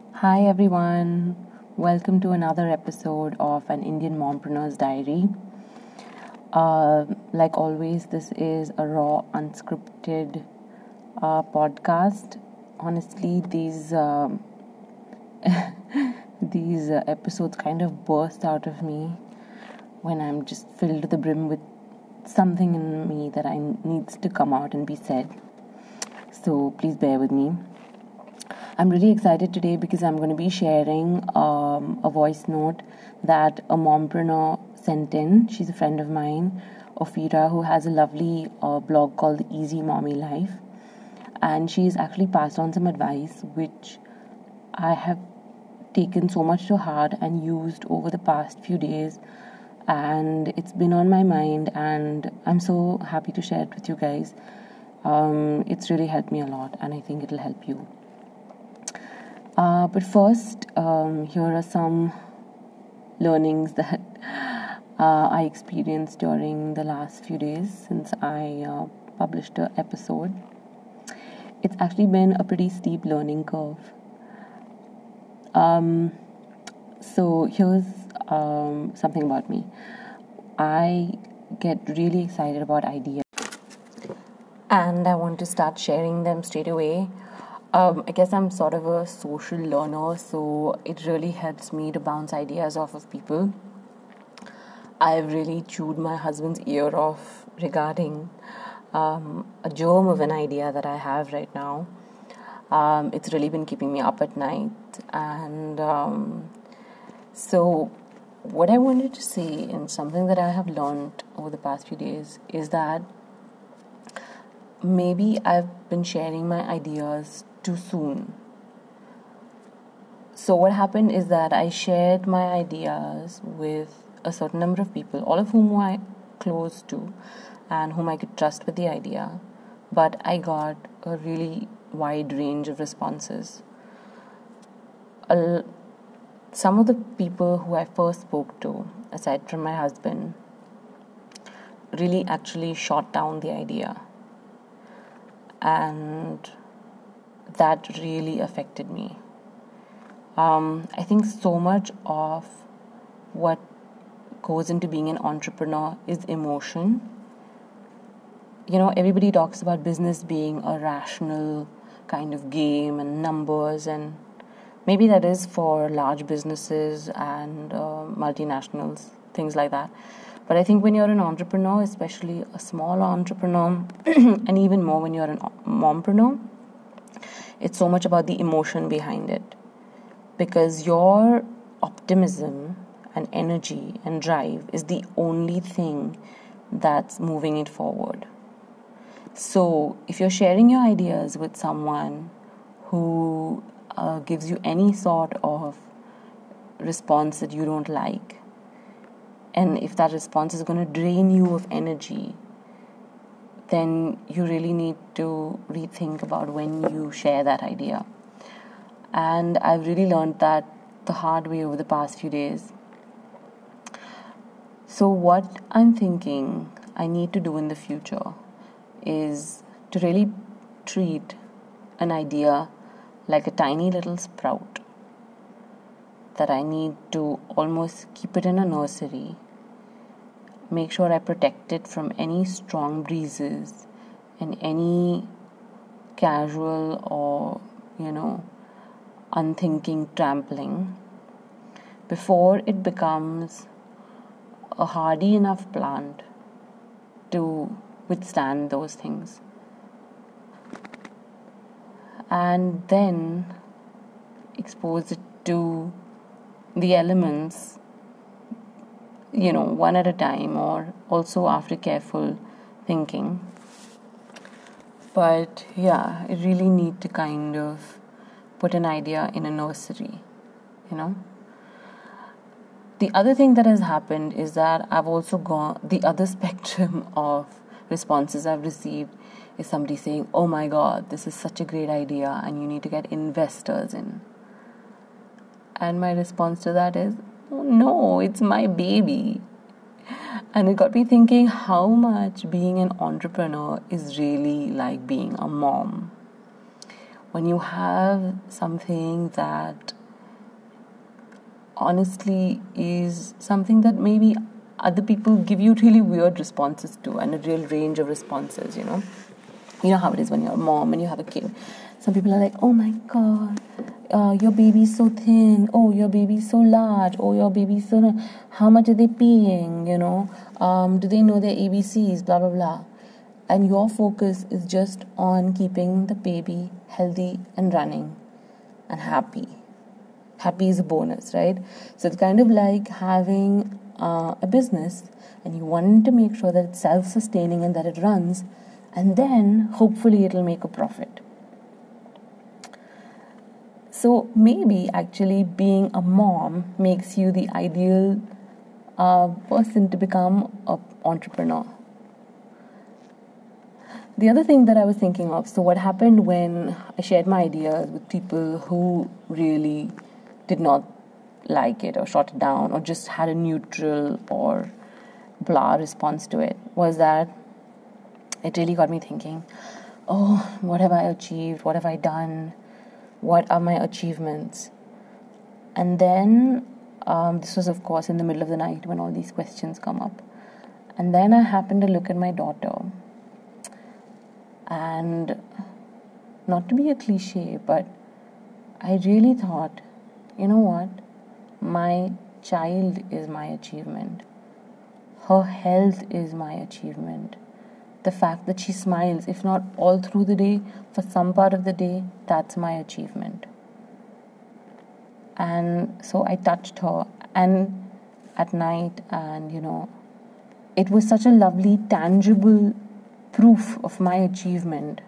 Hi everyone, welcome to another episode of an Indian Mompreneur's Diary. Like always, this is a raw, unscripted podcast. Honestly, these episodes kind of burst out of me when I'm just filled to the brim with something in me that I needs to come out and be said. So please bear with me. I'm really excited today because I'm going to be sharing a voice note that a mompreneur sent in. She's a friend of mine, Ophira, who has a lovely blog called The Easy Mommy Life. And she's actually passed on some advice which I have taken so much to heart and used over the past few days. And it's been on my mind, and I'm so happy to share it with you guys. It's really helped me a lot, and I think it'll help you. But first, here are some learnings that I experienced during the last few days since I published an episode. It's actually been a pretty steep learning curve. So here's something about me. I get really excited about ideas, and I want to start sharing them straight away. I guess I'm sort of a social learner, so it really helps me to bounce ideas off of people. I've really chewed my husband's ear off regarding a germ of an idea that I have right now. It's really been keeping me up at night. And so, what I wanted to say, and something that I have learned over the past few days, is that maybe I've been sharing my ideas too soon. So what happened is that I shared my ideas with a certain number of people, all of whom I close to and whom I could trust with the idea, but I got a really wide range of responses. Some of the people who I first spoke to, aside from my husband, really actually shot down the idea, and that really affected me. I think so much of what goes into being an entrepreneur is emotion. Everybody talks about business being a rational kind of game and numbers, and maybe that is for large businesses and multinationals, things like that. But I think when you're an entrepreneur, especially a small entrepreneur, and even more when you're an mompreneur, it's so much about the emotion behind it. Because your optimism and energy and drive is the only thing that's moving it forward. So if you're sharing your ideas with someone who gives you any sort of response that you don't like, and if that response is going to drain you of energy, then you really need to rethink about when you share that idea. And I've really learned that the hard way over the past few days. So what I'm thinking I need to do in the future is to really treat an idea like a tiny little sprout, that I need to almost keep it in a nursery, make sure I protect it from any strong breezes and any casual or unthinking trampling before it becomes a hardy enough plant to withstand those things. And then expose it to the elements, one at a time, or also after careful thinking. But yeah, I really need to kind of put an idea in a nursery, The other thing that has happened is that I've also gone, the other spectrum of responses I've received is somebody saying, oh my God, this is such a great idea and you need to get investors in. And my response to that is, oh no, it's my baby. And it got me thinking how much being an entrepreneur is really like being a mom. When you have something that honestly is something that maybe other people give you really weird responses to, and a real range of responses, You know how it is when you're a mom and you have a kid. Some people are like, oh my god, your baby's so thin, oh your baby's so large, oh your baby's so, how much are they peeing, do they know their ABCs, blah blah blah. And your focus is just on keeping the baby healthy and running and happy. Happy is a bonus, right? So it's kind of like having a business, and you want to make sure that it's self-sustaining and that it runs, and then hopefully it'll make a profit. So maybe actually being a mom makes you the ideal person to become an entrepreneur. The other thing that I was thinking of, so what happened when I shared my ideas with people who really did not like it or shot it down or just had a neutral or blah response to it, was that it really got me thinking, oh, what have I achieved? What have I done? What are my achievements? And then this was, of course, in the middle of the night when all these questions come up. And then I happened to look at my daughter. And not to be a cliche, but I really thought, you know what? My child is my achievement. Her health is my achievement. The fact that she smiles, if not all through the day, for some part of the day, that's my achievement. And so I touched her and at night, and it was such a lovely, tangible proof of my achievement.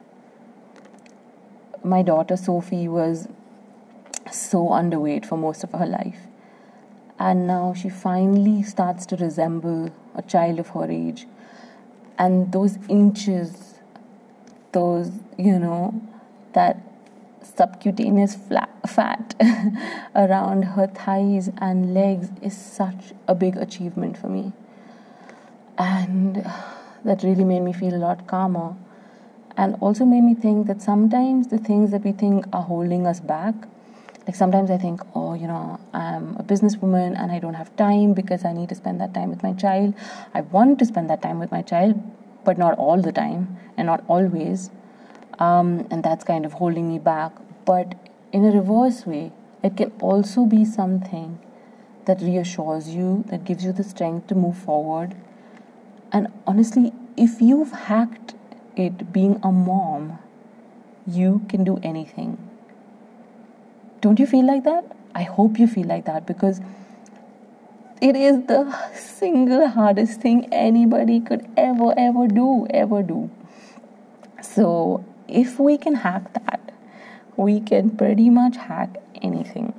My daughter Sophie was so underweight for most of her life, and now she finally starts to resemble a child of her age, and those inches, those that subcutaneous fat around her thighs and legs is such a big achievement for me. And that really made me feel a lot calmer, and also made me think that sometimes the things that we think are holding us back, like sometimes I think, I'm a businesswoman and I don't have time because I need to spend that time with my child. I want to spend that time with my child, but not all the time and not always, and that's kind of holding me back. But in a reverse way, it can also be something that reassures you, that gives you the strength to move forward. And honestly, if you've hacked it being a mom, you can do anything. Don't you feel like that? I hope you feel like that, because it is the single hardest thing anybody could ever do. So if we can hack that, we can pretty much hack anything.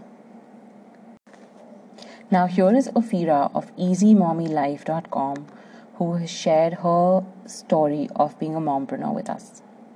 Now here is Ophira of EasyMommyLife.com, who has shared her story of being a mompreneur with us.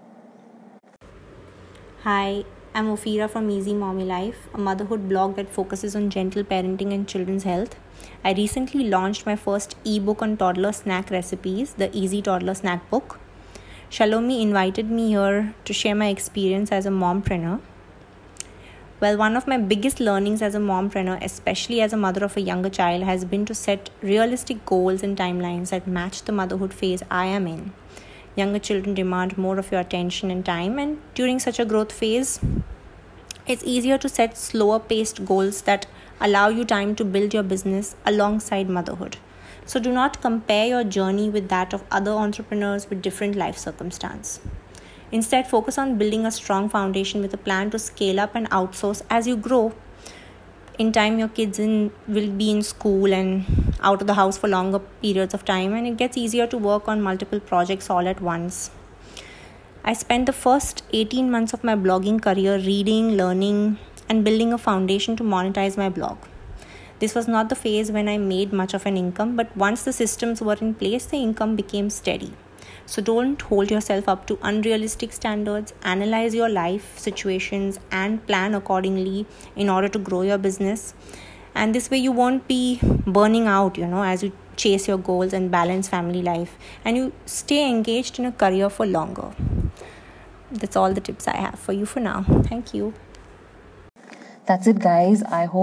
Hi, I'm Ophira from Easy Mommy Life, a motherhood blog that focuses on gentle parenting and children's health. I recently launched my first ebook on toddler snack recipes, the Easy Toddler Snack Book. Shalomi invited me here to share my experience as a mompreneur. Well, one of my biggest learnings as a mompreneur, especially as a mother of a younger child, has been to set realistic goals and timelines that match the motherhood phase I am in. Younger children demand more of your attention and time, and during such a growth phase, it's easier to set slower paced goals that allow you time to build your business alongside motherhood. So do not compare your journey with that of other entrepreneurs with different life circumstances. Instead, focus on building a strong foundation with a plan to scale up and outsource as you grow. In time, your kids will be in school and out of the house for longer periods of time, and it gets easier to work on multiple projects all at once. I spent the first 18 months of my blogging career reading, learning, and building a foundation to monetize my blog. This was not the phase when I made much of an income, but once the systems were in place, the income became steady. So don't hold yourself up to unrealistic standards. Analyze your life situations and plan accordingly in order to grow your business. And this way you won't be burning out, as you chase your goals and balance family life, and you stay engaged in a career for longer. That's all the tips I have for you for now. Thank you. That's it, guys. I hope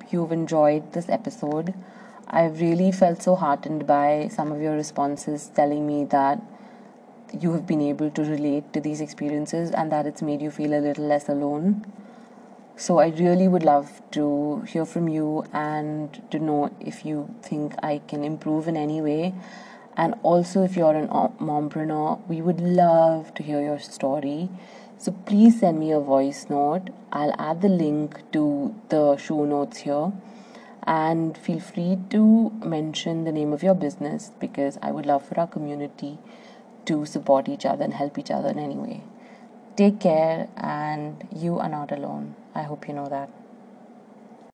you've enjoyed this episode. I've really felt so heartened by some of your responses telling me that you have been able to relate to these experiences and that it's made you feel a little less alone. So I really would love to hear from you and to know if you think I can improve in any way. And also, if you're an mompreneur, we would love to hear your story. So please send me a voice note. I'll add the link to the show notes here. And feel free to mention the name of your business, because I would love for our community to support each other and help each other in any way. Take care, and you are not alone. I hope you know that.